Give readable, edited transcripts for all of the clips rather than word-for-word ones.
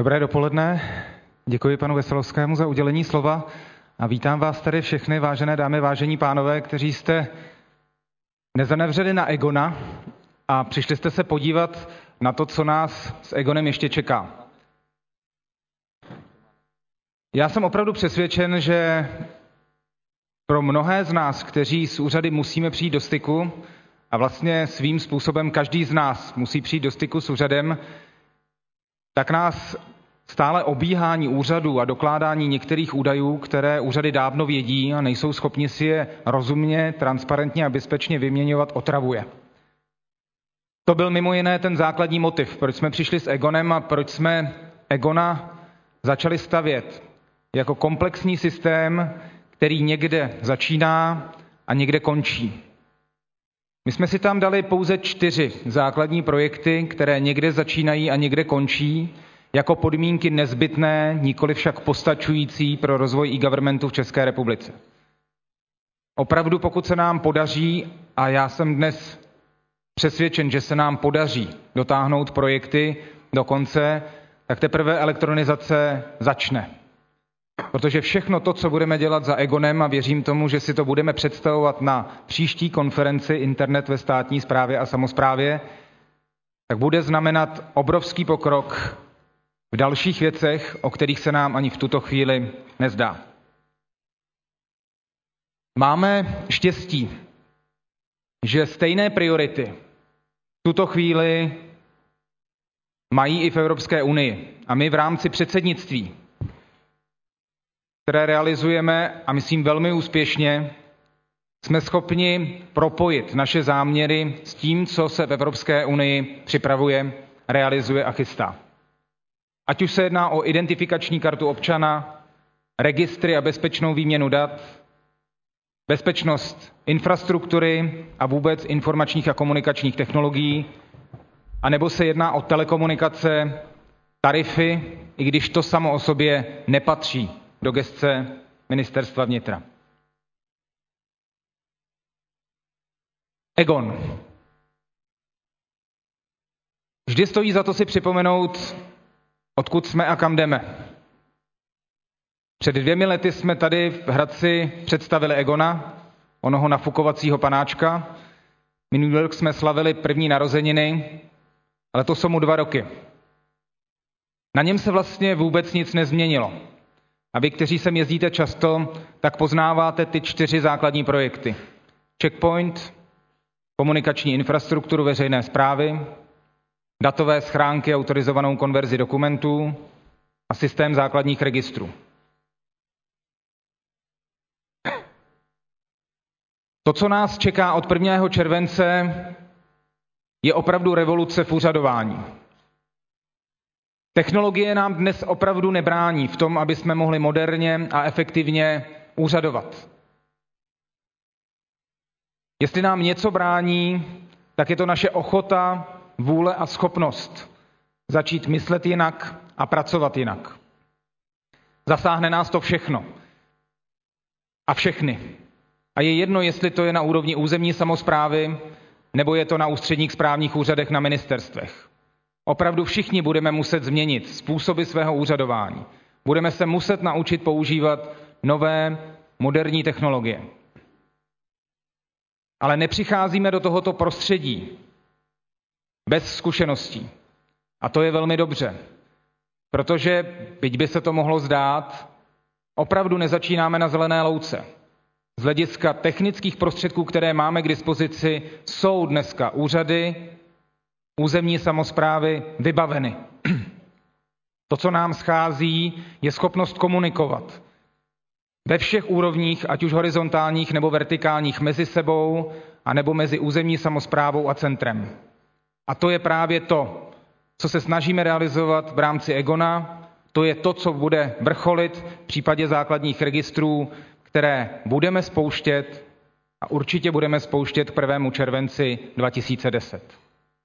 Dobré dopoledne, děkuji panu Veselovskému za udělení slova a vítám vás tady všechny, vážené dámy, vážení pánové, kteří jste nezanevřeli na Egona a přišli jste se podívat na to, co nás s Egonem ještě čeká. Já jsem opravdu přesvědčen, že pro mnohé z nás, kteří s úřady musíme přijít do styku, a vlastně svým způsobem každý z nás musí přijít do styku s úřadem, tak nás stále obíhání úřadů a dokládání některých údajů, které úřady dávno vědí a nejsou schopni si je rozumně, transparentně a bezpečně vyměňovat, otravuje. To byl mimo jiné ten základní motiv, proč jsme přišli s Egonem a proč jsme Egona začali stavět jako komplexní systém, který někde začíná a někde končí. My jsme si tam dali pouze 4 základní projekty, které někde začínají a někde končí, jako podmínky nezbytné, nikoli však postačující pro rozvoj e-governmentu v České republice. Opravdu, pokud se nám podaří, a já jsem dnes přesvědčen, že se nám podaří dotáhnout projekty do konce, tak teprve elektronizace začne. Protože všechno to, co budeme dělat za Egonem, a věřím tomu, že si to budeme představovat na příští konferenci Internet ve státní správě a samosprávě, tak bude znamenat obrovský pokrok v dalších věcech, o kterých se nám ani v tuto chvíli nezdá. Máme štěstí, že stejné priority v tuto chvíli mají i v Evropské unii. A my v rámci předsednictví, které realizujeme, a myslím velmi úspěšně, jsme schopni propojit naše záměry s tím, co se v Evropské unii připravuje, realizuje a chystá. Ať už se jedná o identifikační kartu občana, registry a bezpečnou výměnu dat, bezpečnost infrastruktury a vůbec informačních a komunikačních technologií, anebo se jedná o telekomunikace, tarify, i když to samo o sobě nepatří do gesce Ministerstva vnitra. Egon. Vždy stojí za to si připomenout, odkud jsme a kam jdeme. Před 2 lety jsme tady v Hradci představili Egona, onoho nafukovacího panáčka. Minulý rok jsme slavili první narozeniny, ale to jsou mu 2 roky. Na něm se vlastně vůbec nic nezměnilo. A vy, kteří sem jezdíte často, tak poznáváte ty 4 základní projekty. Checkpoint, komunikační infrastrukturu veřejné správy, datové schránky, autorizovanou konverzi dokumentů a systém základních registrů. To, co nás čeká od 1. července, je opravdu revoluce v úřadování. Technologie nám dnes opravdu nebrání v tom, aby jsme mohli moderně a efektivně úřadovat. Jestli nám něco brání, tak je to naše ochota, vůle a schopnost začít myslet jinak a pracovat jinak. Zasáhne nás to všechno a všechny. A je jedno, jestli to je na úrovni územní samosprávy, nebo je to na ústředních správních úřadech na ministerstvech. Opravdu všichni budeme muset změnit způsoby svého úřadování. Budeme se muset naučit používat nové, moderní technologie. Ale nepřicházíme do tohoto prostředí bez zkušeností. A to je velmi dobře, protože, byť by se to mohlo zdát, opravdu nezačínáme na zelené louce. Z hlediska technických prostředků, které máme k dispozici, jsou dneska úřady, územní samosprávy vybaveny. To, co nám schází, je schopnost komunikovat ve všech úrovních, ať už horizontálních nebo vertikálních, mezi sebou, anebo mezi územní samosprávou a centrem. A to je právě to, co se snažíme realizovat v rámci Egona. To je to, co bude vrcholit v případě základních registrů, které budeme spouštět a určitě budeme spouštět k 1. červenci 2010.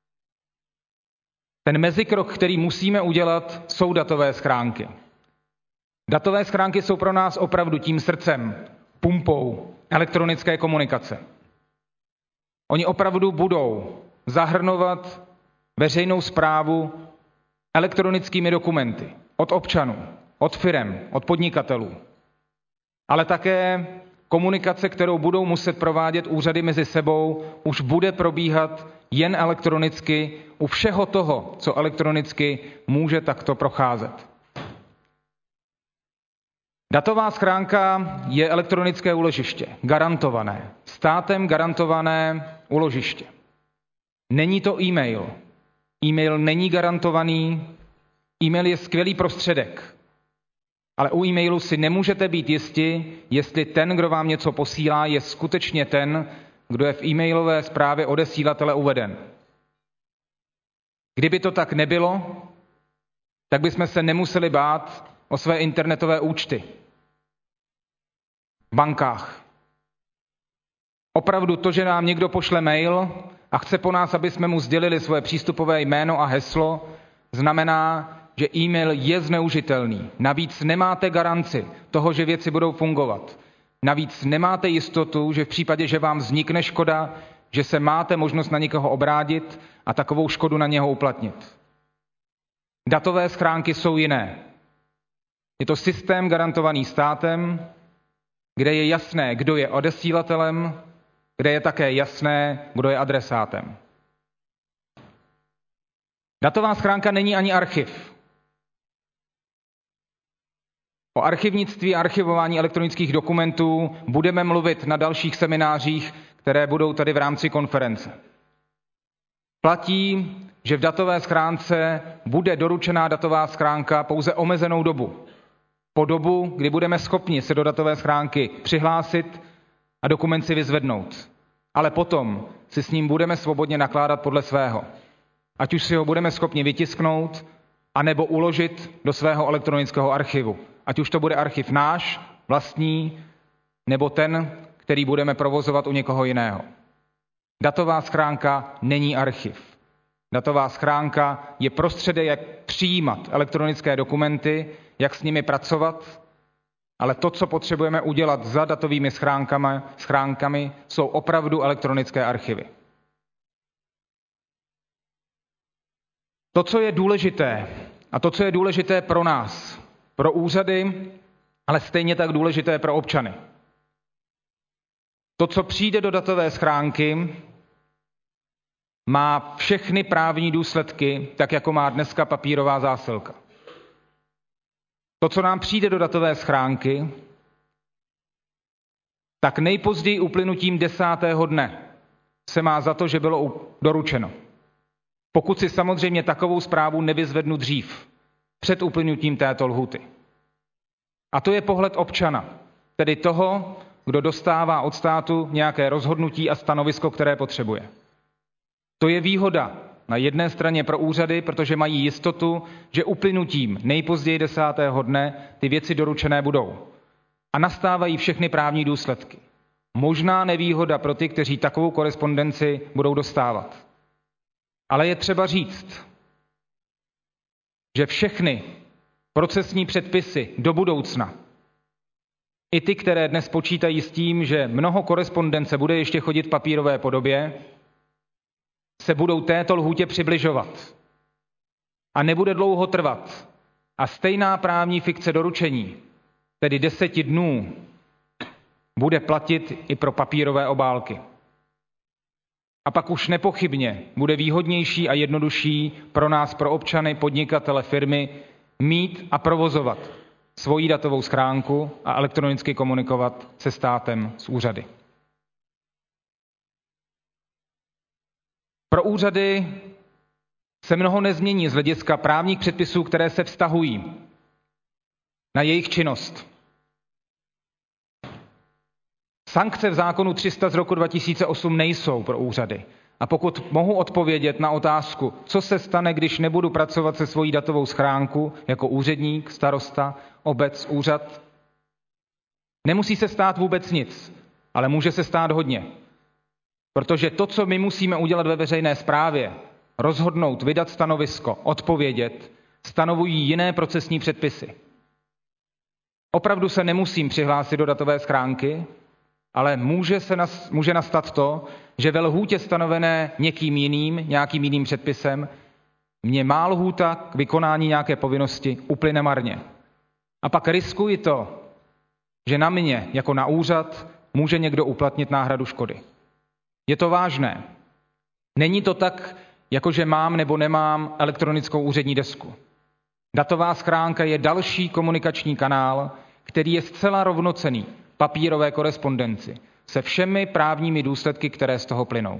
Ten mezikrok, který musíme udělat, jsou datové schránky. Datové schránky jsou pro nás opravdu tím srdcem, pumpou elektronické komunikace. Oni opravdu budou zahrnovat veřejnou správu elektronickými dokumenty. od občanů, od firem, od podnikatelů, ale také komunikace, kterou budou muset provádět úřady mezi sebou, už bude probíhat jen elektronicky u všeho toho, co elektronicky může takto procházet. Datová schránka je elektronické úložiště, garantované, státem garantované úložiště. Není to e-mail. E-mail není garantovaný, e-mail je skvělý prostředek, ale u e-mailu si nemůžete být jisti, jestli ten, kdo vám něco posílá, je skutečně ten, kdo je v e-mailové zprávě odesílatele uveden. Kdyby to tak nebylo, tak bychom se nemuseli bát o své internetové účty v bankách. Opravdu to, že nám někdo pošle mail a chce po nás, aby jsme mu sdělili svoje přístupové jméno a heslo, znamená, že e-mail je zneužitelný. Navíc nemáte garanci toho, že věci budou fungovat. Navíc nemáte jistotu, že v případě, že vám vznikne škoda, že se máte možnost na někoho obrátit a takovou škodu na něho uplatnit. Datové schránky jsou jiné. Je to systém garantovaný státem, kde je jasné, kdo je odesílatelem, kde je také jasné, kdo je adresátem. Datová schránka není ani archiv. O archivnictví a archivování elektronických dokumentů budeme mluvit na dalších seminářích, které budou tady v rámci konference. Platí, že v datové schránce bude doručená datová schránka pouze omezenou dobu. Po dobu, kdy budeme schopni se do datové schránky přihlásit a dokument si vyzvednout. Ale potom si s ním budeme svobodně nakládat podle svého. Ať už si ho budeme schopni vytisknout, anebo uložit do svého elektronického archivu. Ať už to bude archiv náš, vlastní, nebo ten, který budeme provozovat u někoho jiného. Datová schránka není archiv. Datová schránka je prostředek, jak přijímat elektronické dokumenty, jak s nimi pracovat, ale to, co potřebujeme udělat za datovými schránkami, jsou opravdu elektronické archivy. To, co je důležité, a to, co je důležité pro nás, pro úřady, ale stejně tak důležité pro občany. To, co přijde do datové schránky, má všechny právní důsledky, tak jako má dneska papírová zásilka. To, co nám přijde do datové schránky, tak nejpozději uplynutím 10. dne se má za to, že bylo doručeno. Pokud si samozřejmě takovou zprávu nevyzvednu dřív, před uplynutím této lhůty. A to je pohled občana, tedy toho, kdo dostává od státu nějaké rozhodnutí a stanovisko, které potřebuje. To je výhoda na jedné straně pro úřady, protože mají jistotu, že uplynutím nejpozději 10. dne ty věci doručené budou. A nastávají všechny právní důsledky. Možná nevýhoda pro ty, kteří takovou korespondenci budou dostávat. Ale je třeba říct, že všechny procesní předpisy do budoucna, i ty, které dnes počítají s tím, že mnoho korespondence bude ještě chodit v papírové podobě, se budou této lhůtě přibližovat. A nebude dlouho trvat. A stejná právní fikce doručení, tedy 10 dnů, bude platit i pro papírové obálky. A pak už nepochybně bude výhodnější a jednodušší pro nás, pro občany, podnikatele, firmy, mít a provozovat svoji datovou schránku a elektronicky komunikovat se státem, s úřady. Pro úřady se mnoho nezmění z hlediska právních předpisů, které se vztahují na jejich činnost. Sankce v zákonu 300 z roku 2008 nejsou pro úřady. A pokud mohu odpovědět na otázku, co se stane, když nebudu pracovat se svojí datovou schránku jako úředník, starosta, obec, úřad, nemusí se stát vůbec nic, ale může se stát hodně. Protože to, co my musíme udělat ve veřejné správě, rozhodnout, vydat stanovisko, odpovědět, stanovují jiné procesní předpisy. Opravdu se nemusím přihlásit do datové schránky, ale může nastat to, že ve lhůtě stanovené někým jiným, nějakým jiným předpisem, mě má lhůta k vykonání nějaké povinnosti uplyne marně. A pak riskuji to, že na mě, jako na úřad, může někdo uplatnit náhradu škody. Je to vážné. Není to tak, jako že mám nebo nemám elektronickou úřední desku. Datová schránka je další komunikační kanál, který je zcela rovnocenný papírové korespondenci se všemi právními důsledky, které z toho plynou.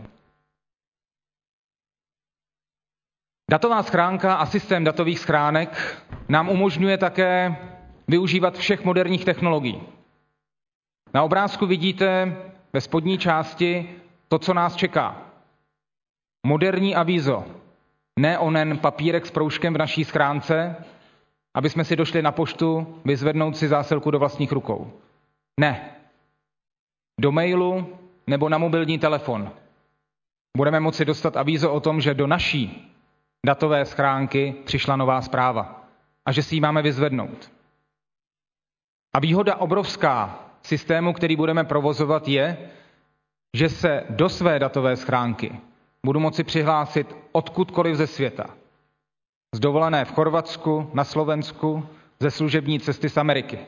Datová schránka a systém datových schránek nám umožňuje také využívat všech moderních technologií. Na obrázku vidíte ve spodní části to, co nás čeká. Moderní avízo, ne onen papírek s proužkem v naší schránce, aby jsme si došli na poštu vyzvednout si zásilku do vlastních rukou. Ne. Do mailu nebo na mobilní telefon budeme moci dostat avízo o tom, že do naší datové schránky přišla nová zpráva a že si ji máme vyzvednout. A výhoda obrovská systému, který budeme provozovat, je, že se do své datové schránky budu moci přihlásit odkudkoliv ze světa. Z dovolené v Chorvatsku, na Slovensku, ze služební cesty z Ameriky.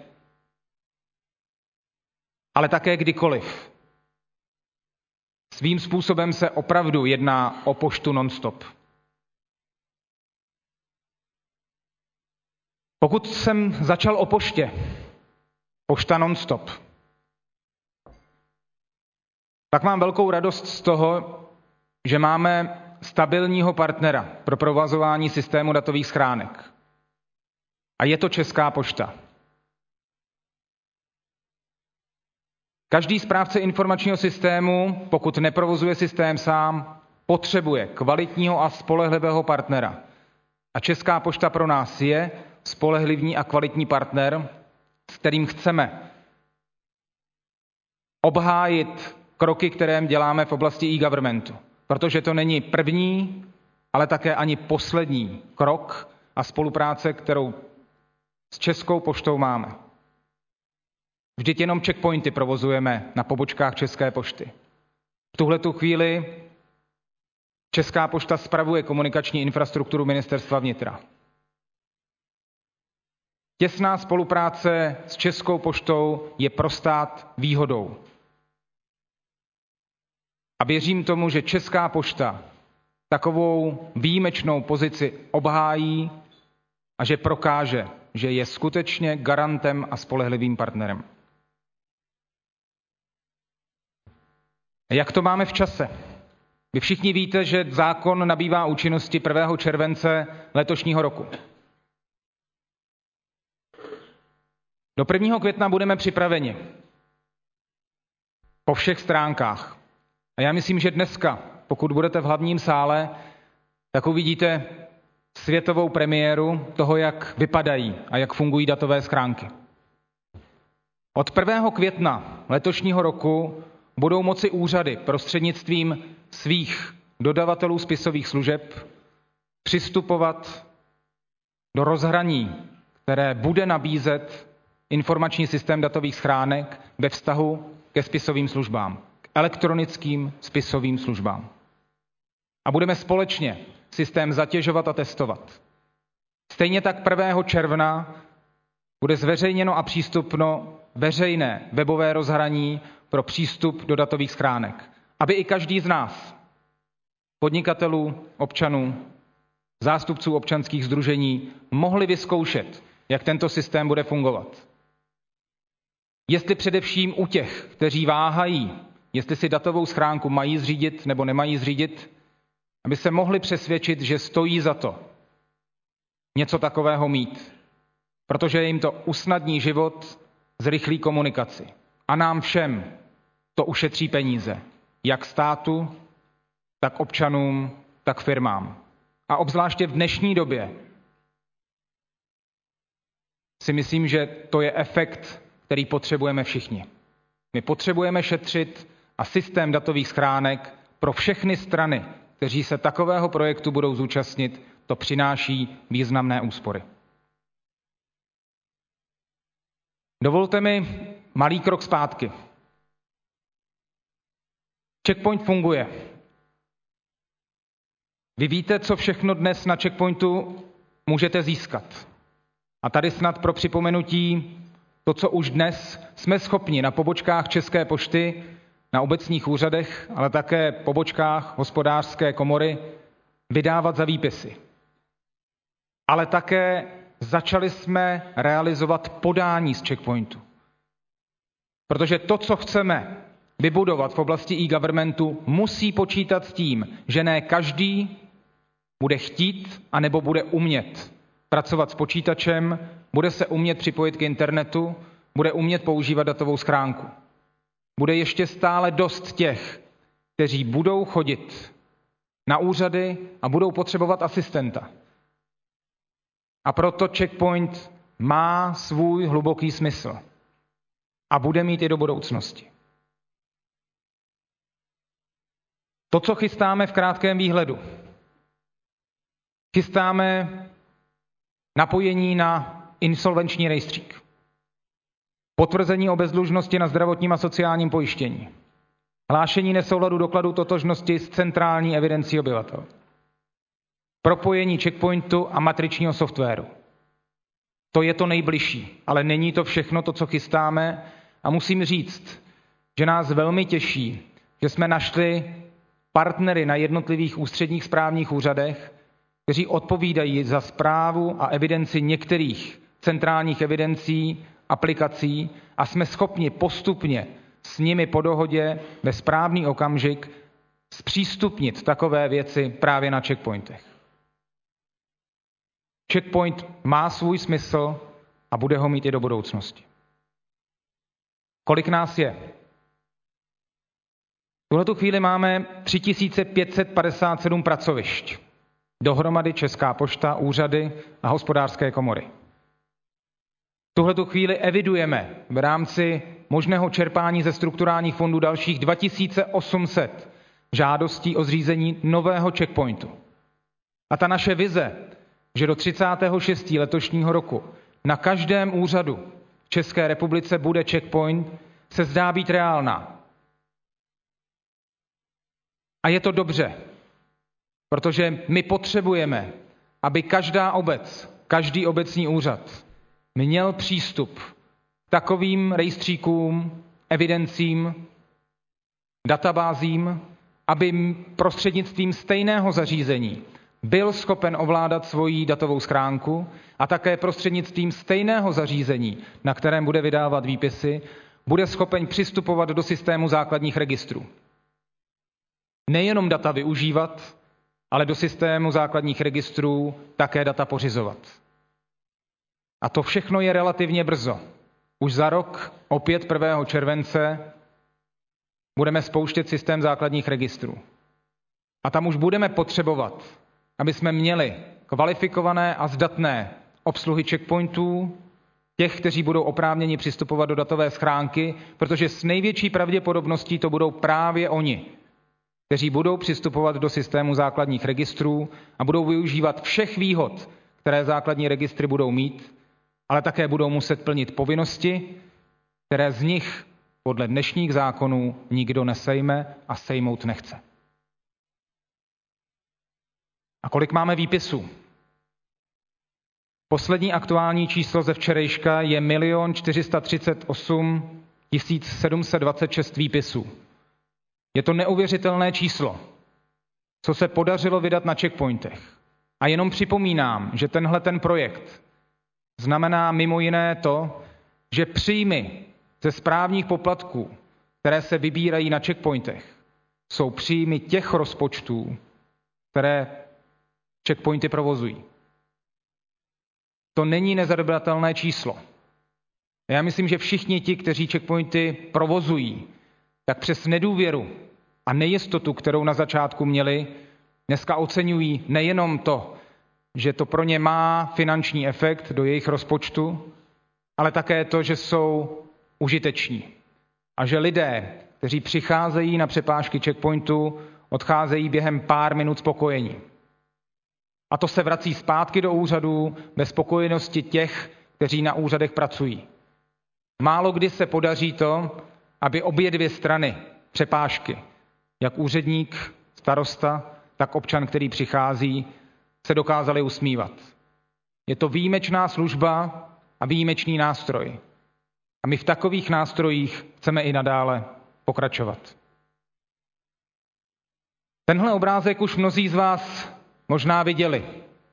Ale také kdykoliv. Svým způsobem se opravdu jedná o poštu non-stop. Pokud jsem začal o poště, pošta non-stop, tak mám velkou radost z toho, že máme stabilního partnera pro provozování systému datových schránek. A je to Česká pošta. Každý správce informačního systému, pokud neprovozuje systém sám, potřebuje kvalitního a spolehlivého partnera. A Česká pošta pro nás je spolehlivý a kvalitní partner, s kterým chceme obhájit kroky, které děláme v oblasti e-governmentu. Protože to není první, ale také ani poslední krok a spolupráce, kterou s Českou poštou máme. Vždyť jenom checkpointy provozujeme na pobočkách České pošty. V tuhletu chvíli Česká pošta spravuje komunikační infrastrukturu Ministerstva vnitra. Těsná spolupráce s Českou poštou je pro stát výhodou. A věřím tomu, že Česká pošta takovou výjimečnou pozici obhájí a že prokáže, že je skutečně garantem a spolehlivým partnerem. Jak to máme v čase? Vy všichni víte, že zákon nabývá účinnosti 1. července letošního roku. Do 1. května budeme připraveni. Po všech stránkách. A já myslím, že dneska, pokud budete v hlavním sále, tak uvidíte světovou premiéru toho, jak vypadají a jak fungují datové schránky. Od 1. května letošního roku budou moci úřady prostřednictvím svých dodavatelů spisových služeb přistupovat do rozhraní, které bude nabízet informační systém datových schránek ve vztahu ke spisovým službám, k elektronickým spisovým službám. A budeme společně systém zatěžovat a testovat. Stejně tak 1. června bude zveřejněno a přístupno veřejné webové rozhraní pro přístup do datových schránek, aby i každý z nás, podnikatelů, občanů, zástupců občanských sdružení, mohli vyzkoušet, jak tento systém bude fungovat. Jestli především u těch, kteří váhají, jestli si datovou schránku mají zřídit nebo nemají zřídit, aby se mohli přesvědčit, že stojí za to něco takového mít, protože jim to usnadní život, zrychlí komunikaci. A nám všem to ušetří peníze, jak státu, tak občanům, tak firmám. A obzvláště v dnešní době si myslím, že to je efekt, který potřebujeme všichni. My potřebujeme šetřit a systém datových schránek pro všechny strany, kteří se takového projektu budou zúčastnit, to přináší významné úspory. Dovolte mi malý krok zpátky. Checkpoint funguje. Vy víte, co všechno dnes na checkpointu můžete získat. A tady snad pro připomenutí to, co už dnes jsme schopni na pobočkách České pošty, na obecních úřadech, ale také pobočkách Hospodářské komory vydávat za výpisy. Ale také začali jsme realizovat podání z checkpointu. Protože to, co chceme vybudovat v oblasti e-governmentu, musí počítat s tím, že ne každý bude chtít anebo bude umět pracovat s počítačem, bude se umět připojit k internetu, bude umět používat datovou schránku. Bude ještě stále dost těch, kteří budou chodit na úřady a budou potřebovat asistenta. A proto checkpoint má svůj hluboký smysl a bude mít i do budoucnosti. To, co chystáme v krátkém výhledu. Chystáme napojení na insolvenční rejstřík. Potvrzení o bezdlužnosti na zdravotním a sociálním pojištění. Hlášení nesouladu dokladu totožnosti s centrální evidencí obyvatel. Propojení checkpointu a matričního softwaru. To je to nejbližší, ale není to všechno to, co chystáme. A musím říct, že nás velmi těší, že jsme našli partnery na jednotlivých ústředních správních úřadech, kteří odpovídají za správu a evidenci některých centrálních evidencí, aplikací a jsme schopni postupně s nimi po dohodě ve správný okamžik zpřístupnit takové věci právě na checkpointech. Checkpoint má svůj smysl a bude ho mít i do budoucnosti. Kolik nás je? V tuhletu chvíli máme 3557 pracovišť. Dohromady Česká pošta, úřady a hospodářské komory. V tuhletu chvíli evidujeme v rámci možného čerpání ze strukturálních fondů dalších 2800 žádostí o zřízení nového checkpointu. A ta naše vize, že do 36. letošního roku na každém úřadu v České republice bude checkpoint, se zdá být reálná. A je to dobře, protože my potřebujeme, aby každá obec, každý obecní úřad měl přístup k takovým rejstříkům, evidencím, databázím, aby prostřednictvím stejného zařízení byl schopen ovládat svoji datovou schránku a také prostřednictvím stejného zařízení, na kterém bude vydávat výpisy, bude schopen přistupovat do systému základních registrů. Nejenom data využívat, ale do systému základních registrů také data pořizovat. A to všechno je relativně brzo. Už za rok, opět 1. července, budeme spouštět systém základních registrů. A tam už budeme potřebovat, aby jsme měli kvalifikované a zdatné obsluhy checkpointů, těch, kteří budou oprávněni přistupovat do datové schránky, protože s největší pravděpodobností to budou právě oni, kteří budou přistupovat do systému základních registrů a budou využívat všech výhod, které základní registry budou mít, ale také budou muset plnit povinnosti, které z nich podle dnešních zákonů nikdo nesejme a sejmout nechce. A kolik máme výpisů? Poslední aktuální číslo ze včerejška je 1 438 726 výpisů. Je to neuvěřitelné číslo, co se podařilo vydat na checkpointech. A jenom připomínám, že tenhle projekt znamená mimo jiné to, že příjmy ze správních poplatků, které se vybírají na checkpointech, jsou příjmy těch rozpočtů, které checkpointy provozují. To není nezanedbatelné číslo. Já myslím, že všichni ti, kteří checkpointy provozují, tak přes nedůvěru a nejistotu, kterou na začátku měli, dneska oceňují nejenom to, že to pro ně má finanční efekt do jejich rozpočtu, ale také to, že jsou užiteční. A že lidé, kteří přicházejí na přepážky checkpointu, odcházejí během pár minut spokojení. A to se vrací zpátky do úřadů bez spokojenosti těch, kteří na úřadech pracují. Málo kdy se podaří to, aby obě dvě strany přepážky, jak úředník, starosta, tak občan, který přichází, se dokázali usmívat. Je to výjimečná služba a výjimečný nástroj. A my v takových nástrojích chceme i nadále pokračovat. Tenhle obrázek už mnozí z vás možná viděli.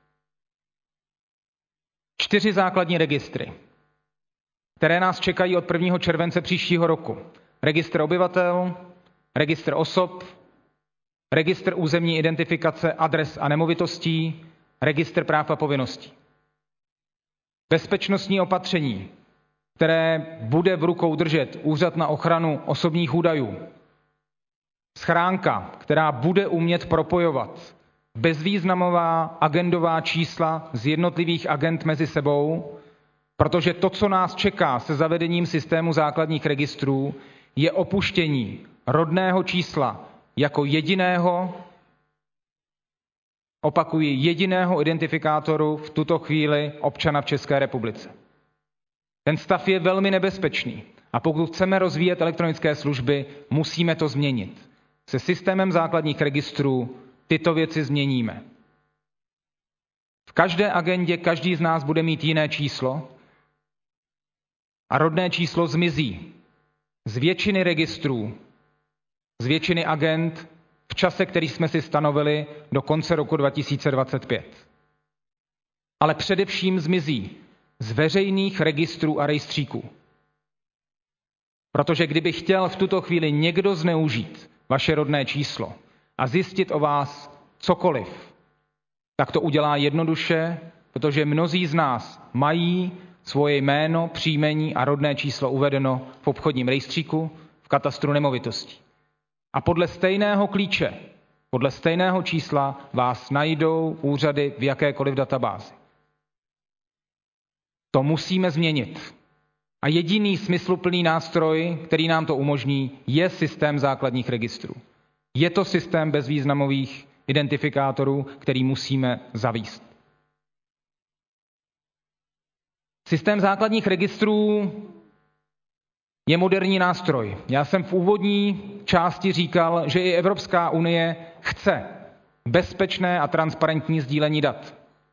4 základní registry, které nás čekají od 1. července příštího roku. Registr obyvatel, registr osob, registr územní identifikace adres a nemovitostí, registr práv a povinností. Bezpečnostní opatření, které bude v rukou držet Úřad na ochranu osobních údajů. Schránka, která bude umět propojovat bezvýznamová agendová čísla z jednotlivých agend mezi sebou, protože to, co nás čeká se zavedením systému základních registrů, je opuštění rodného čísla jako jediného, opakuji, jediného identifikátoru v tuto chvíli občana v České republice. Ten stav je velmi nebezpečný a pokud chceme rozvíjet elektronické služby, musíme to změnit. Se systémem základních registrů tyto věci změníme. V každé agendě každý z nás bude mít jiné číslo a rodné číslo zmizí z většiny registrů, z většiny agend v čase, který jsme si stanovili do konce roku 2025. Ale především zmizí z veřejných registrů a rejstříků. Protože kdyby chtěl v tuto chvíli někdo zneužít vaše rodné číslo a zjistit o vás cokoliv, tak to udělá jednoduše, protože mnozí z nás mají svoje jméno, příjmení a rodné číslo uvedeno v obchodním rejstříku, v katastru nemovitostí. A podle stejného klíče, podle stejného čísla vás najdou úřady v jakékoliv databázi. To musíme změnit. A jediný smysluplný nástroj, který nám to umožní, je systém základních registrů. Je to systém bezvýznamových identifikátorů, který musíme zavést. Systém základních registrů je moderní nástroj. Já jsem v úvodní části říkal, že i Evropská unie chce bezpečné a transparentní sdílení dat.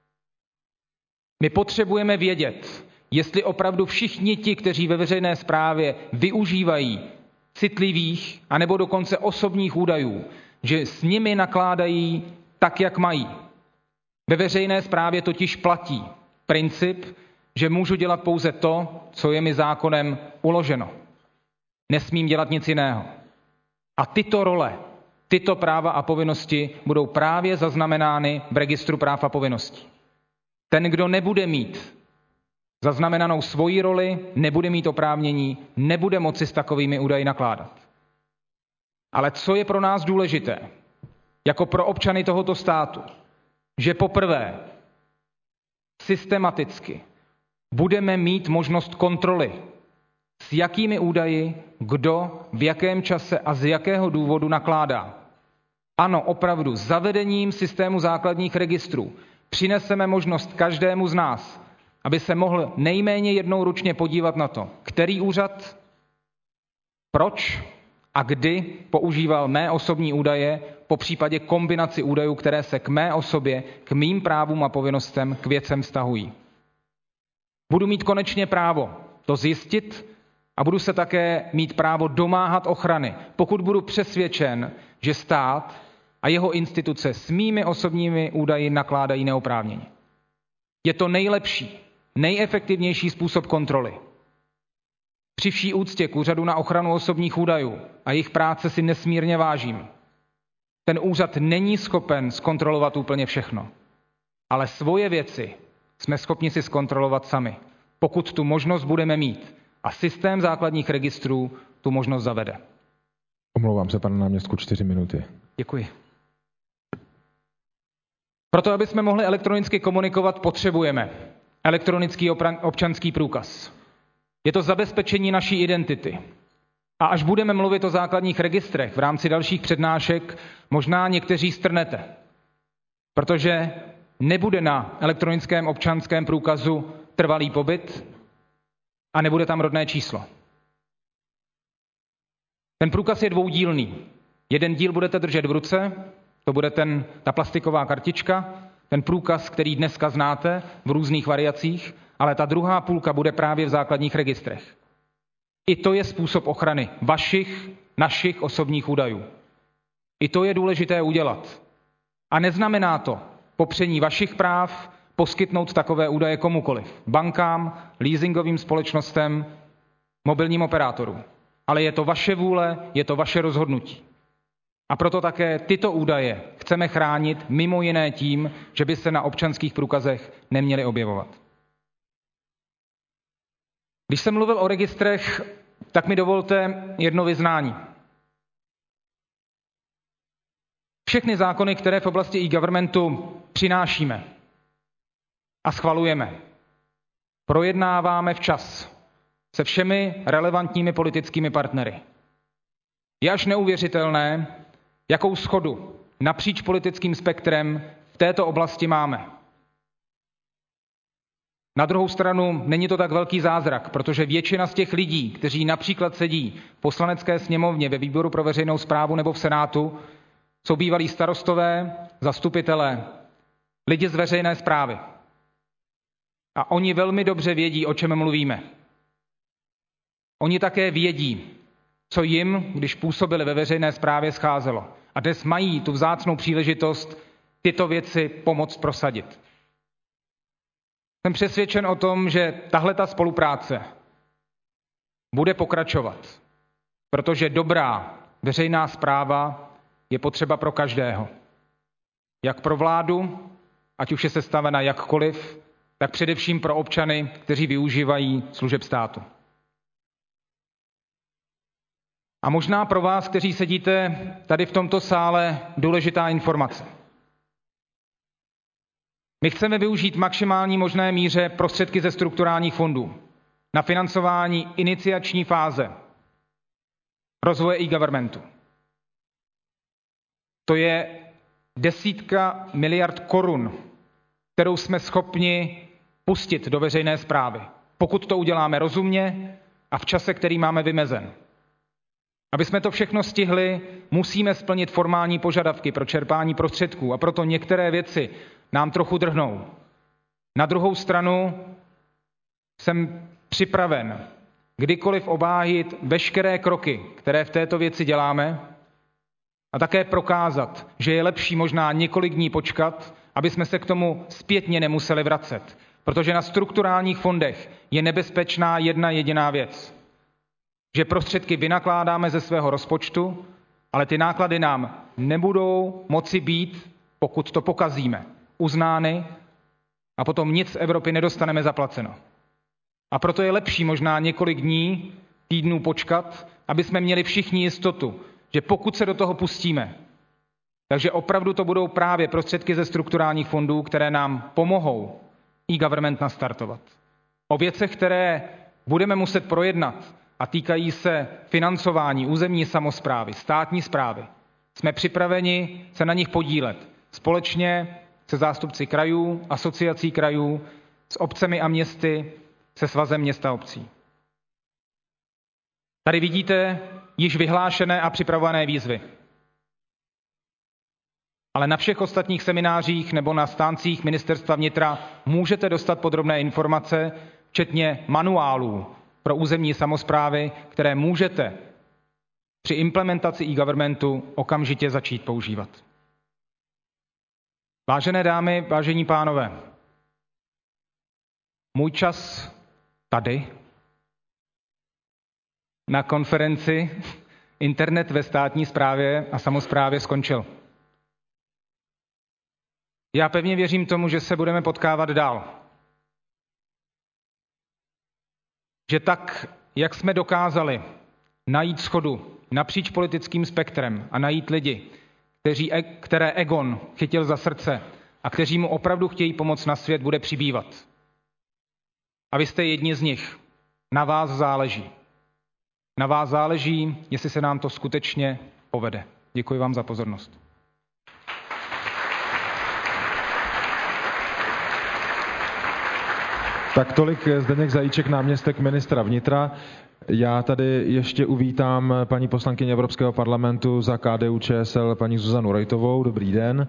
My potřebujeme vědět, jestli opravdu všichni ti, kteří ve veřejné správě využívají citlivých anebo dokonce osobních údajů, že s nimi nakládají tak, jak mají. Ve veřejné správě totiž platí princip, že můžu dělat pouze to, co je mi zákonem uloženo. Nesmím dělat nic jiného. A tyto role, tyto práva a povinnosti budou právě zaznamenány v registru práv a povinností. Ten, kdo nebude mít zaznamenanou svoji roli, nebude mít oprávnění, nebude moci s takovými údaji nakládat. Ale co je pro nás důležité, jako pro občany tohoto státu, že poprvé systematicky budeme mít možnost kontroly, s jakými údaji, kdo, v jakém čase a z jakého důvodu nakládá. Ano, opravdu, zavedením systému základních registrů přineseme možnost každému z nás, aby se mohl nejméně jednou ručně podívat na to, který úřad, proč a kdy používal mé osobní údaje, popřípadě kombinaci údajů, které se k mé osobě, k mým právům a povinnostem, k věcem vztahují. Budu mít konečně právo to zjistit a budu se také mít právo domáhat ochrany, pokud budu přesvědčen, že stát a jeho instituce s mými osobními údaji nakládají neoprávněně. Je to nejlepší, nejefektivnější způsob kontroly. Při vší úctě k Úřadu na ochranu osobních údajů a jejich práce si nesmírně vážím. Ten úřad není schopen zkontrolovat úplně všechno, ale svoje věci jsme schopni si zkontrolovat sami, pokud tu možnost budeme mít. A systém základních registrů tu možnost zavede. Omlouvám se, pane náměstku, 4 minuty. Děkuji. Proto, aby jsme mohli elektronicky komunikovat, potřebujeme elektronický občanský průkaz. Je to zabezpečení naší identity. A až budeme mluvit o základních registrech v rámci dalších přednášek, možná někteří strnete, protože nebude na elektronickém občanském průkazu trvalý pobyt a nebude tam rodné číslo. Ten průkaz je dvoudílný. Jeden díl budete držet v ruce To bude ta plastiková kartička, ten průkaz, který dneska znáte v různých variacích, ale ta druhá půlka bude právě v základních registrech. I to je způsob ochrany našich osobních údajů. I to je důležité udělat. A neznamená to popření vašich práv poskytnout takové údaje komukoliv. Bankám, leasingovým společnostem, mobilním operátorům. Ale je to vaše vůle, je to vaše rozhodnutí. A proto také tyto údaje chceme chránit mimo jiné tím, že by se na občanských průkazech neměly objevovat. Když jsem mluvil o registrech, tak mi dovolte jedno vyznání. Všechny zákony, které v oblasti e-governmentu přinášíme a schvalujeme, projednáváme včas se všemi relevantními politickými partnery. Je až neuvěřitelné, jakou shodu napříč politickým spektrem v této oblasti máme. Na druhou stranu není to tak velký zázrak, protože většina z těch lidí, kteří například sedí v Poslanecké sněmovně, ve výboru pro veřejnou správu nebo v Senátu, jsou bývalí starostové, zastupitelé, lidi z veřejné správy. A oni velmi dobře vědí, o čem mluvíme. Oni také vědí, co jim, když působili ve veřejné správě, scházelo. A dnes mají tu vzácnou příležitost tyto věci pomoct prosadit. Jsem přesvědčen o tom, že tahleta spolupráce bude pokračovat, protože dobrá veřejná správa je potřeba pro každého. Jak pro vládu, ať už je sestavena jakkoliv, tak především pro občany, kteří využívají služeb státu. A možná pro vás, kteří sedíte tady v tomto sále, důležitá informace. My chceme využít v maximální možné míře prostředky ze strukturálních fondů na financování iniciační fáze rozvoje e-governmentu. To je desítka miliard korun, kterou jsme schopni pustit do veřejné správy, pokud to uděláme rozumně a v čase, který máme vymezen. Aby jsme to všechno stihli, musíme splnit formální požadavky pro čerpání prostředků a proto některé věci nám trochu drhnou. Na druhou stranu jsem připraven kdykoliv obhájit veškeré kroky, které v této věci děláme a také prokázat, že je lepší možná několik dní počkat, aby jsme se k tomu zpětně nemuseli vracet. Protože na strukturálních fondech je nebezpečná jedna jediná věc. Že prostředky vynakládáme ze svého rozpočtu, ale ty náklady nám nebudou moci být, pokud to pokazíme, uznány a potom nic z Evropy nedostaneme zaplaceno. A proto je lepší možná několik dní, týdnů počkat, aby jsme měli všichni jistotu, že pokud se do toho pustíme, takže opravdu to budou právě prostředky ze strukturálních fondů, které nám pomohou e-government nastartovat. O věcech, které budeme muset projednat a týkají se financování územní samosprávy, státní správy, jsme připraveni se na nich podílet společně se zástupci krajů, asociací krajů, s obcemi a městy, se Svazem měst a obcí. Tady vidíte již vyhlášené a připravované výzvy. Ale na všech ostatních seminářích nebo na stáncích Ministerstva vnitra můžete dostat podrobné informace, včetně manuálů pro územní samosprávy, které můžete při implementaci e-governmentu okamžitě začít používat. Vážené dámy, vážení pánové, můj čas tady na konferenci Internet ve státní správě a samosprávě skončil. Já pevně věřím tomu, že se budeme potkávat dál. Že tak, jak jsme dokázali najít shodu napříč politickým spektrem a najít lidi, které Egon chytil za srdce a kteří mu opravdu chtějí pomoct na svět, bude přibývat. A vy jste jedni z nich. Na vás záleží. Na vás záleží, jestli se nám to skutečně povede. Děkuji vám za pozornost. Tak tolik Zdeněk Zajíček, náměstek ministra vnitra. Já tady ještě uvítám paní poslankyni Evropského parlamentu za KDU-ČSL, paní Zuzanu Rojtovou. Dobrý den.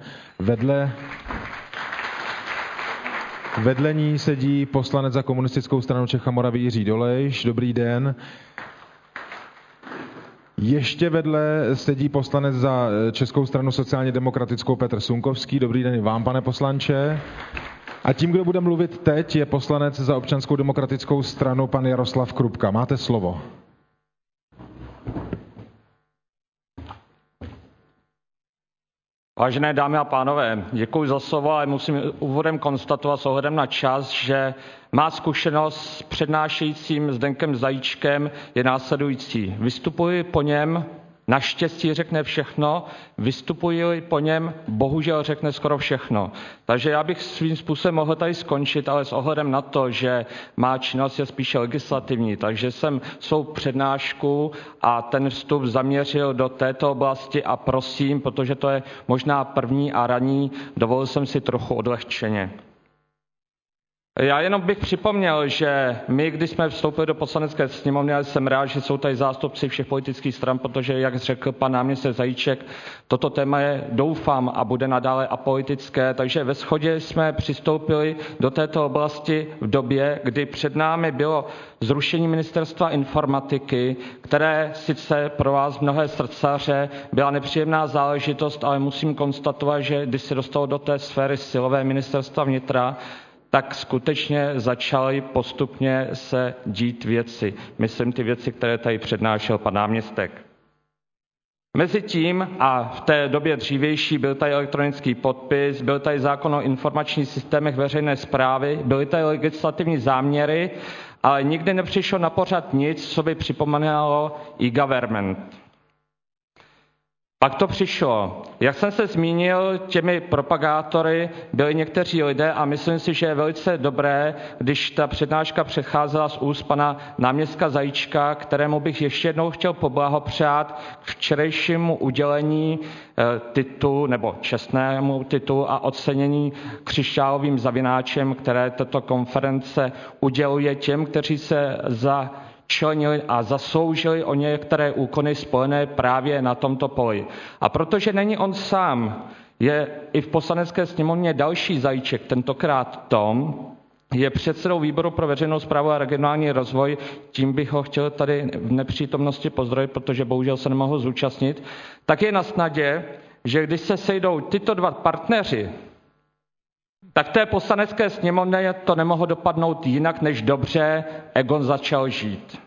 Vedle ní sedí poslanec za Komunistickou stranu Čech a Moravy Jiří Dolejš. Dobrý den. Ještě vedle sedí poslanec za Českou stranu sociálně demokratickou Petr Sunkovský. Dobrý den i vám, pane poslanče. A tím, kdo bude mluvit teď, je poslanec za Občanskou demokratickou stranu pan Jaroslav Krupka. Máte slovo. Vážené dámy a pánové, děkuji za slovo, ale musím úvodem konstatovat s ohledem na čas, že má zkušenost s přednášejícím Zdenkem Zajíčkem je následující. Vystupuji po něm, naštěstí řekne všechno, vystupuji po něm, bohužel řekne skoro všechno. Takže já bych svým způsobem mohl tady skončit, ale s ohledem na to, že má činnost je spíše legislativní, takže jsem svou přednášku a ten vstup zaměřil do této oblasti a prosím, protože to je možná první a ranní, dovolil jsem si trochu odlehčeně. Já jenom bych připomněl, že my, když jsme vstoupili do Poslanecké sněmovny, jsem rád, že jsou tady zástupci všech politických stran, protože, jak řekl pan náměstek Zajíček, toto téma je, doufám, a bude nadále apolitické, takže ve shodě jsme přistoupili do této oblasti v době, kdy před námi bylo zrušení ministerstva informatiky, které sice pro vás mnohé srdcaře byla nepříjemná záležitost, ale musím konstatovat, že když se dostalo do té sféry silové ministerstva vnitra, tak skutečně začaly postupně se dít věci. Myslím ty věci, které tady přednášel pan náměstek. Mezitím a v té době dřívější byl tady elektronický podpis, byl tady zákon o informačních systémech veřejné správy, byly tady legislativní záměry, ale nikdy nepřišlo na pořad nic, co by připomínalo e-government. Pak to přišlo. Jak jsem se zmínil, těmi propagátory byli někteří lidé a myslím si, že je velice dobré, když ta přednáška přecházela z úst pana náměstka Zajíčka, kterému bych ještě jednou chtěl poblahopřát k včerejšímu udělení titulu nebo čestnému titulu a ocenění křišťálovým zavináčem, které tato konference uděluje těm, kteří se členili a zasloužili o některé úkony spojené právě na tomto poli. A protože není on sám, je i v Poslanecké sněmovně další Zajíček, tentokrát Tom, je předsedou výboru pro veřejnou správu a regionální rozvoj, tím bych ho chtěl tady v nepřítomnosti pozdravit, protože bohužel se nemohl zúčastnit, tak je na snadě, že když se sejdou tyto dva partneři, tak té Poslanecké sněmovně to nemohlo dopadnout jinak než dobře, Egon začal žít.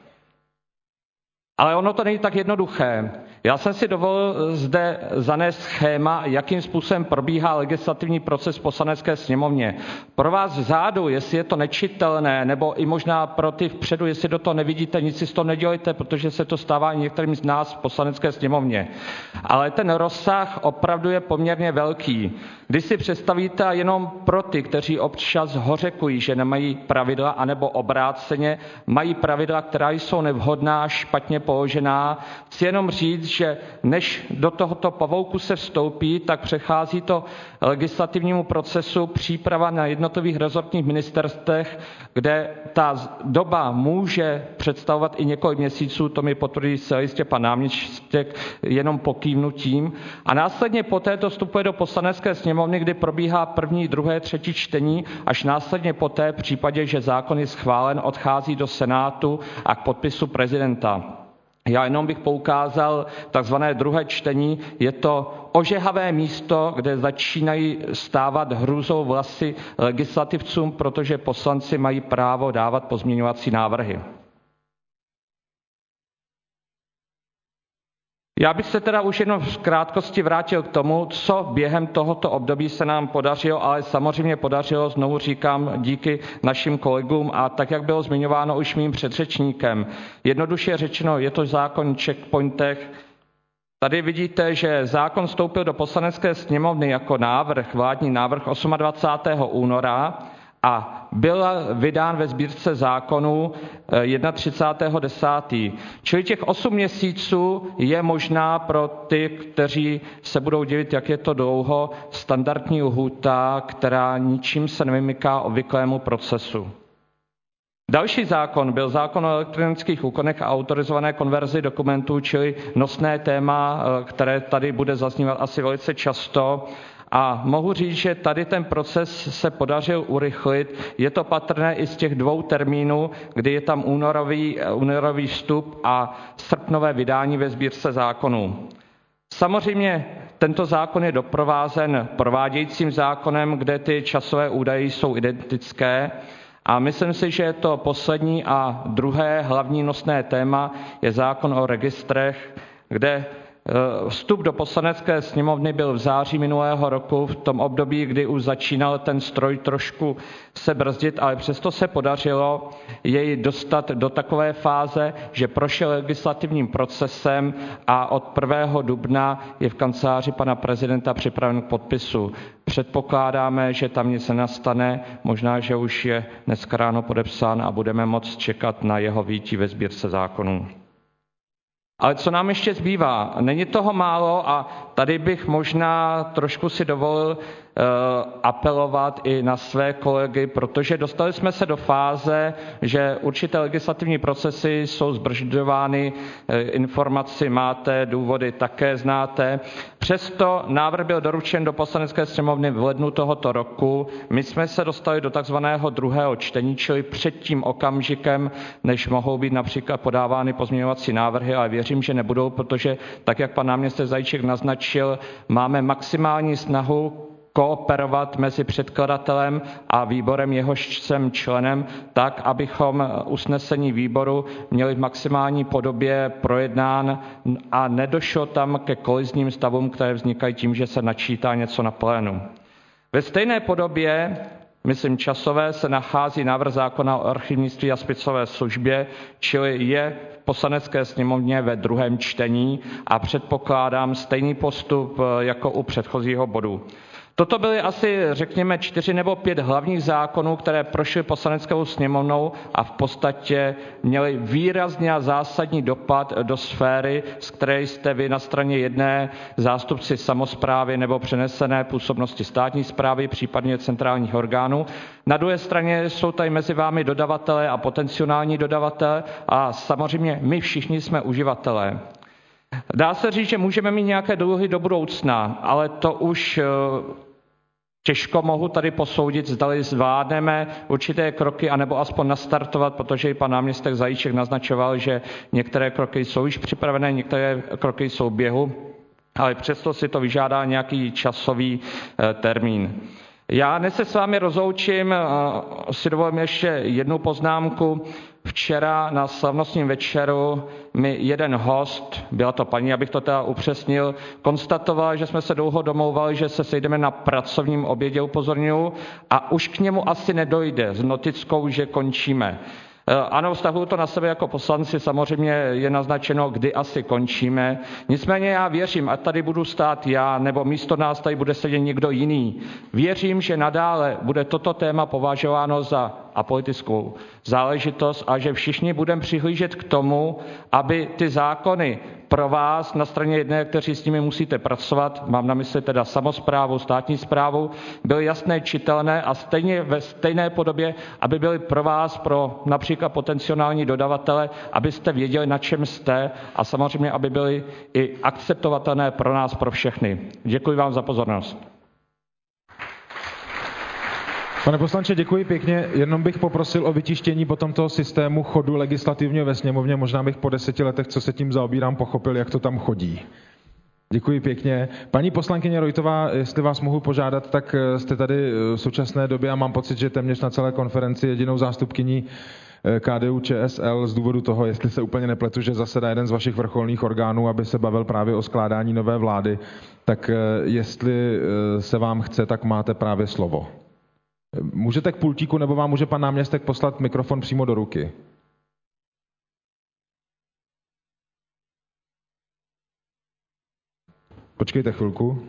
Ale ono to není tak jednoduché. Já jsem si dovolil zde zanést schéma, jakým způsobem probíhá legislativní proces v Poslanecké sněmovně. Pro vás vzadu, jestli je to nečitelné, nebo i možná pro ty vpředu, jestli do toho nevidíte, nic si z toho nedělejte, protože se to stává i některým z nás v Poslanecké sněmovně. Ale ten rozsah opravdu je poměrně velký. Když si představíte jenom pro ty, kteří občas hořekují, že nemají pravidla, anebo obráceně mají pravidla, která jsou nevhodná, špatně položená, chci jenom říct, že než do tohoto pavouku se vstoupí, tak přechází to legislativnímu procesu příprava na jednotlivých rezortních ministerstvech, kde ta doba může představovat i několik měsíců, to mi potvrdí se jistě pan náměstek jenom pokývnutím. A následně poté to vstupuje do Poslanecké sněmovny, kdy probíhá první, druhé, třetí čtení, až následně poté v případě, že zákon je schválen, odchází do Senátu a k podpisu prezidenta. Já jenom bych poukázal takzvané druhé čtení. Je to ožehavé místo, kde začínají stávat hrůzou vlasy legislativcům, protože poslanci mají právo dávat pozměňovací návrhy. Já bych se teda už jenom v krátkosti vrátil k tomu, co během tohoto období se nám podařilo, ale samozřejmě podařilo, znovu říkám, díky našim kolegům a tak, jak bylo zmiňováno už mým předřečníkem. Jednoduše řečeno, je to zákon o checkpointech. Tady vidíte, že zákon vstoupil do Poslanecké sněmovny jako návrh, vládní návrh 28. února a byl vydán ve sbírce zákonů 31.10. Čili těch 8 měsíců je možná pro ty, kteří se budou divit, jak je to dlouho, standardní lhůta, která ničím se nevymyká obvyklému procesu. Další zákon byl zákon o elektronických úkonech a autorizované konverzi dokumentů, čili nosné téma, které tady bude zaznívat asi velice často. A mohu říct, že tady ten proces se podařil urychlit. Je to patrné i z těch 2 termínů, kdy je tam únorový vstup a srpnové vydání ve sbírce zákonů. Samozřejmě tento zákon je doprovázen provádějícím zákonem, kde ty časové údaje jsou identické. A myslím si, že to poslední a druhé hlavní nosné téma je zákon o registrech, kde vstup do Poslanecké sněmovny byl v září minulého roku, v tom období, kdy už začínal ten stroj trošku se brzdit, ale přesto se podařilo jej dostat do takové fáze, že prošel legislativním procesem a od 1. dubna je v kanceláři pana prezidenta připraven k podpisu. Předpokládáme, že tam nic nenastane, možná, že už je dneska ráno podepsán a budeme moct čekat na jeho vyjití ve sbírce zákonů. Ale co nám ještě zbývá? Není toho málo a tady bych možná trošku si dovolil apelovat i na své kolegy, protože dostali jsme se do fáze, že určité legislativní procesy jsou zbrzďovány, informaci máte, důvody také znáte. Přesto návrh byl doručen do Poslanecké sněmovny v lednu tohoto roku. My jsme se dostali do takzvaného druhého čtení, čili před tím okamžikem, než mohou být například podávány pozměňovací návrhy, ale věřím, že nebudou, protože tak, jak pan náměstek Zajíček naznačil, máme maximální snahu kooperovat mezi předkladatelem a výborem, jehož jsem členem, tak, abychom usnesení výboru měli v maximální podobě projednán a nedošlo tam ke kolizním stavům, které vznikají tím, že se načítá něco na plénu. Ve stejné podobě, myslím časové, se nachází návrh zákona o archivnictví a spisové službě, čili je v Poslanecké sněmovně ve druhém čtení a předpokládám stejný postup jako u předchozího bodu. Toto byly asi, řekněme, 4 nebo 5 hlavních zákonů, které prošly Poslaneckou sněmovnou a v podstatě měly výrazně a zásadní dopad do sféry, z které jste vy na straně jedné zástupci samosprávy nebo přenesené působnosti státní správy, případně centrálních orgánů. Na druhé straně jsou tady mezi vámi dodavatelé a potenciální dodavatelé a samozřejmě my všichni jsme uživatelé. Dá se říct, že můžeme mít nějaké dluhy do budoucna, ale to už těžko mohu tady posoudit, zdali zvládneme určité kroky, anebo aspoň nastartovat, protože i pan náměstek Zajíček naznačoval, že některé kroky jsou již připravené, některé kroky jsou v běhu, ale přesto si to vyžádá nějaký časový termín. Já než se s vámi rozloučím, si dovolím ještě jednu poznámku. Včera na slavnostním večeru mi jeden host, byla to paní, abych to teda upřesnil, konstatoval, že jsme se dlouho domlouvali, že se sejdeme na pracovním obědě, upozorňuji, a už k němu asi nedojde s notickou, že končíme. Ano, vztahuji to na sebe jako poslanci, samozřejmě je naznačeno, kdy asi končíme. Nicméně já věřím, ať tady budu stát já, nebo místo nás tady bude sedět někdo jiný. Věřím, že nadále bude toto téma považováno za apolitickou záležitost a že všichni budeme přihlížet k tomu, aby ty zákony pro vás na straně jedné, kteří s nimi musíte pracovat, mám na mysli teda samosprávu, státní správu, byly jasné, čitelné a stejně ve stejné podobě, aby byly pro vás, pro například potenciální dodavatele, abyste věděli, na čem jste a samozřejmě, aby byly i akceptovatelné pro nás, pro všechny. Děkuji vám za pozornost. Pane poslanče, děkuji pěkně. Jenom bych poprosil o vytištění potom toho systému chodu legislativního ve sněmovně. Možná bych po 10 letech, co se tím zaobírám, pochopil, jak to tam chodí. Děkuji pěkně. Paní poslankyně Rojtová, jestli vás mohu požádat, tak jste tady v současné době a mám pocit, že téměř na celé konferenci jedinou zástupkyní KDU ČSL z důvodu toho, jestli se úplně nepletu, že zasedá jeden z vašich vrcholných orgánů, aby se bavil právě o skládání nové vlády. Tak jestli se vám chce, tak máte právě slovo. Můžete k pultíku, nebo vám může pan náměstek poslat mikrofon přímo do ruky? Počkejte chvilku.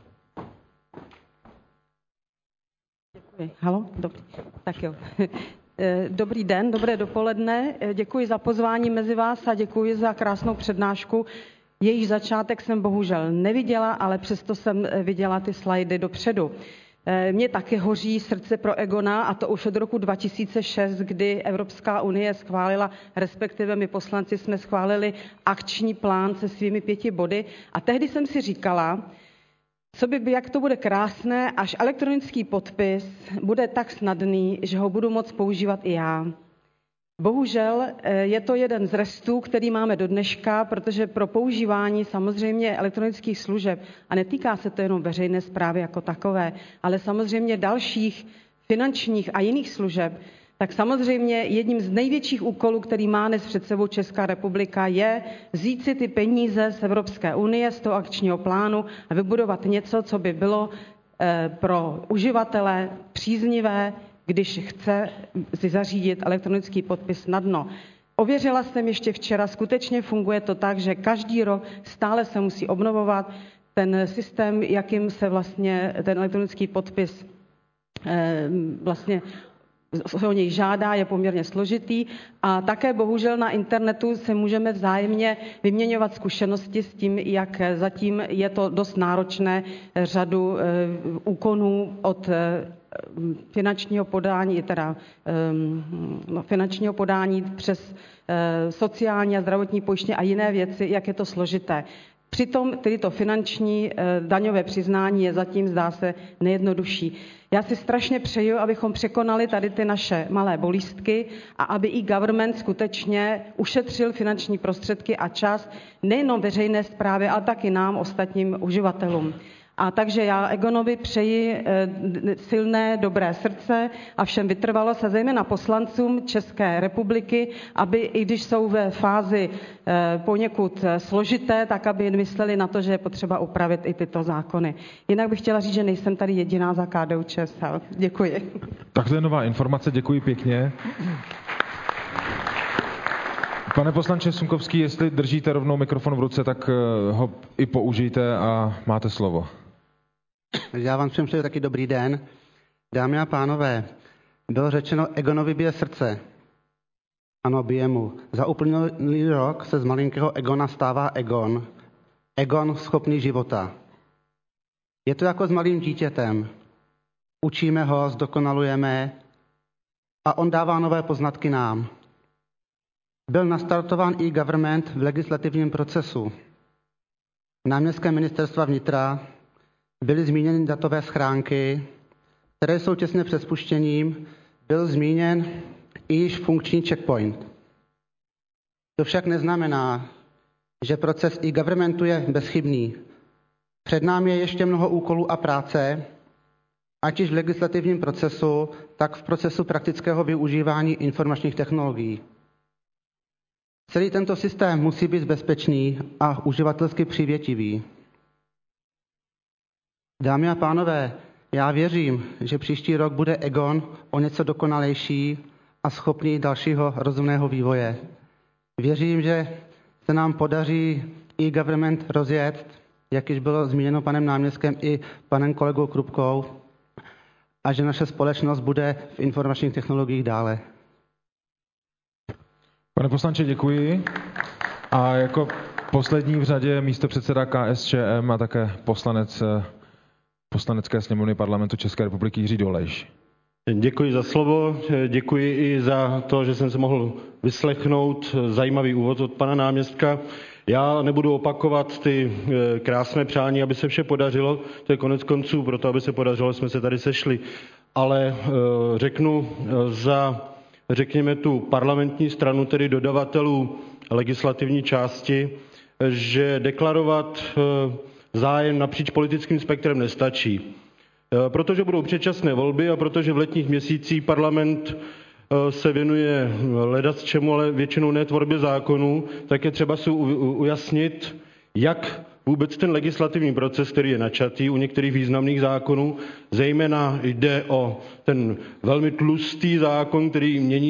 Děkuji. Haló? Dobrý. Tak jo. Dobrý den, dobré dopoledne. Děkuji za pozvání mezi vás a děkuji za krásnou přednášku. Jejíž začátek jsem bohužel neviděla, ale přesto jsem viděla ty slajdy dopředu. Mně taky hoří srdce pro Egona, a to už od roku 2006, kdy Evropská unie schválila, respektive my poslanci jsme schválili akční plán se svými 5 body. A tehdy jsem si říkala, jak to bude krásné, až elektronický podpis bude tak snadný, že ho budu moct používat i já. Bohužel je to jeden z restů, který máme do dneška, protože pro používání samozřejmě elektronických služeb, a netýká se to jenom veřejné správy jako takové, ale samozřejmě dalších finančních a jiných služeb, tak samozřejmě jedním z největších úkolů, který má dnes před sebou Česká republika, je vzít si ty peníze z Evropské unie, z toho akčního plánu a vybudovat něco, co by bylo pro uživatele příznivé, když chce si zařídit elektronický podpis snadno. Ověřila jsem ještě včera, skutečně funguje to tak, že každý rok stále se musí obnovovat ten systém, jakým se vlastně ten elektronický podpis vlastně o něj žádá, je poměrně složitý, a také bohužel na internetu se můžeme vzájemně vyměňovat zkušenosti s tím, jak zatím je to dost náročné řadu úkonů od finančního podání přes sociální a zdravotní pojištění a jiné věci, jak je to složité. Přitom tedy to finanční daňové přiznání je zatím, zdá se, nejjednodušší. Já si strašně přeju, abychom překonali tady ty naše malé bolístky a aby i government skutečně ušetřil finanční prostředky a čas nejenom veřejné správě, ale taky nám, ostatním uživatelům. A takže já Egonovi přeji silné, dobré srdce a všem vytrvalost, a zejména poslancům České republiky, aby, i když jsou ve fázi poněkud složité, tak aby mysleli na to, že je potřeba upravit i tyto zákony. Jinak bych chtěla říct, že nejsem tady jediná za KDU-ČSL. Děkuji. Tak to je nová informace, děkuji pěkně. Pane poslanče Sunkovský, jestli držíte rovnou mikrofon v ruce, tak ho i použijte a máte slovo. Já vám všem přeji taky dobrý den. Dámy a pánové, bylo řečeno, Egonovi bije srdce. Ano, bije mu. Za uplynulý rok se z malinkého Egona stává Egon. Egon schopný života. Je to jako s malým dítětem. Učíme ho, zdokonalujeme a on dává nové poznatky nám. Byl nastartován e-government v legislativním procesu. Náměstkem ministerstva vnitra byly zmíněny datové schránky, které jsou těsně před spuštěním, byl zmíněn i již funkční checkpoint. To však neznamená, že proces e-governmentu je bezchybný. Před námi je ještě mnoho úkolů a práce, ať již v legislativním procesu, tak v procesu praktického využívání informačních technologií. Celý tento systém musí být bezpečný a uživatelsky přívětivý. Dámy a pánové, já věřím, že příští rok bude Egon o něco dokonalejší a schopný dalšího rozumného vývoje. Věřím, že se nám podaří e-government rozjet, jak již bylo zmíněno panem náměstkem i panem kolegou Krupkou, a že naše společnost bude v informačních technologiích dále. Pane poslanče, děkuji. A jako poslední v řadě místopředseda KSČM a také poslanec Poslanecké sněmovny Parlamentu České republiky Jiří Dolejš. Děkuji za slovo, děkuji i za to, že jsem se mohl vyslechnout zajímavý úvod od pana náměstka. Já nebudu opakovat ty krásné přání, aby se vše podařilo, to je konec konců, proto aby se podařilo, jsme se tady sešli, ale řeknu za, řekněme, tu parlamentní stranu, tedy dodavatelů legislativní části, že deklarovat zájem napříč politickým spektrem nestačí. Protože budou předčasné volby a protože v letních měsících parlament se věnuje ledasčemu, ale většinou ne tvorbě zákonů, tak je třeba si ujasnit, jak vůbec ten legislativní proces, který je načatý u některých významných zákonů, zejména jde o ten velmi tlustý zákon, který mění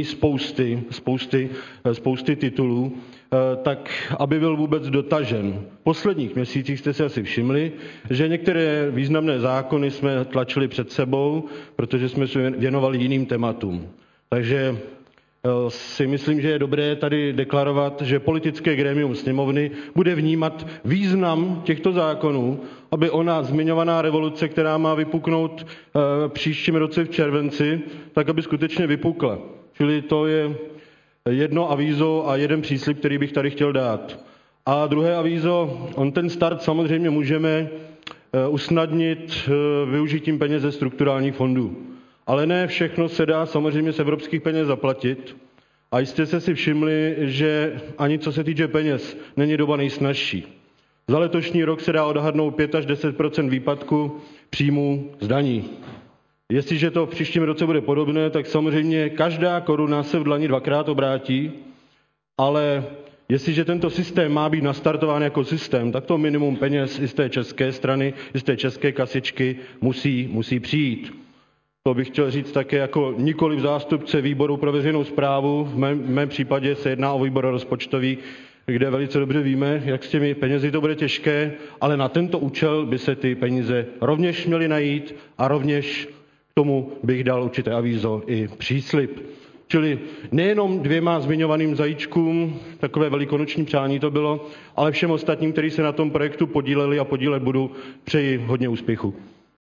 spousty titulů, tak aby byl vůbec dotažen. V posledních měsících jste si asi všimli, že některé významné zákony jsme tlačili před sebou, protože jsme se věnovali jiným tématům. Takže si myslím, že je dobré tady deklarovat, že politické grémium sněmovny bude vnímat význam těchto zákonů, aby ona zmiňovaná revoluce, která má vypuknout příštím roce v červenci, tak aby skutečně vypukla. Čili to je jedno avízo a jeden příslib, který bych tady chtěl dát. A druhé avízo, on ten start samozřejmě můžeme usnadnit využitím peněz ze strukturálních fondů. Ale ne všechno se dá samozřejmě z evropských peněz zaplatit. A jistě jste si všimli, že ani co se týče peněz, není doba nejsnažší. Za letošní rok se dá odhadnout 5 až 10 % výpadku příjmů z daní. Jestliže to v příštím roce bude podobné, tak samozřejmě každá koruna se v dlani dvakrát obrátí, ale jestliže tento systém má být nastartován jako systém, tak to minimum peněz i z té české strany, i z té české kasičky musí přijít. To bych chtěl říct také jako nikoliv zástupce výboru pro veřejnou správu. V mém případě se jedná o výbor rozpočtový, kde velice dobře víme, jak s těmi penězi to bude těžké, ale na tento účel by se ty peníze rovněž měly najít a rovněž k tomu bych dal určité avízo i příslib. Čili nejenom 2 zmiňovaným zajíčkům, takové velikonoční přání to bylo, ale všem ostatním, kteří se na tom projektu podíleli a podílet budou, přeji hodně úspěchu.